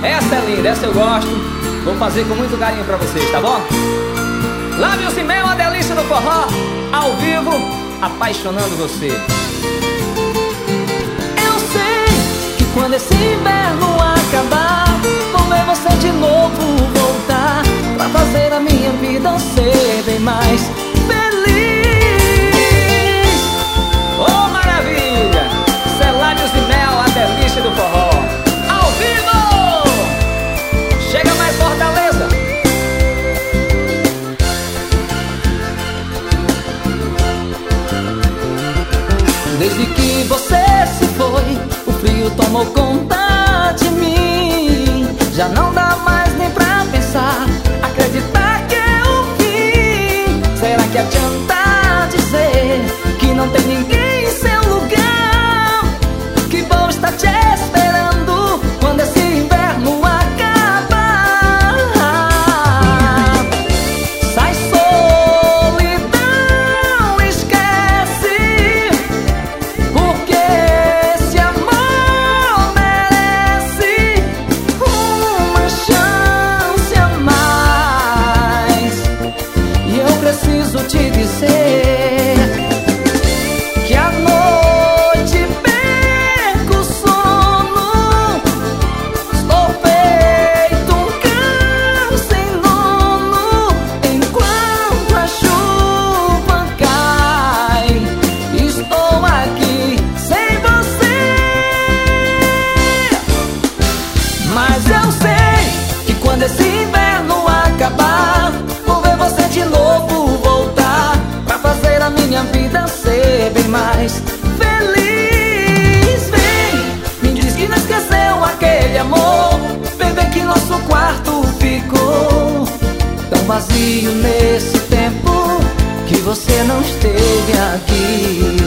Essa é linda, essa eu gosto. Vou fazer com muito carinho pra vocês, tá bom? Lábios e Mel, a delícia do forró, ao vivo, apaixonando você. Eu sei que quando esse inverno acabar, vou ver você de novo voltar, pra fazer a minha vida ser bem mais feliz. Oh, maravilha! Isso é Lábios e Mel, a delícia do forró, ao vivo! Chega mais, Fortaleza! Desde que você se foi, o frio tomou conta de mim. Já não dá mais nem pra pensar, acreditar que é o fim. Será que adianta dizer que não tem ninguém em seu lugar? Que bom estar te esperando quando esse inverno acabar. Sai, solidão, esquece, porque esse amor merece uma chance a mais. E eu preciso te dizer que à noite perco o sono. Estou feito um cão sem dono enquanto a chuva cai. Estou aqui sem você, mas eu sei que quando esse inverno acabar, vou ver você de novo voltar, pra fazer a minha vida ser bem mais feliz. Vem, me diz que não esqueceu aquele amor, bebê, que nosso quarto ficou tão vazio nesse tempo que você não esteve aqui.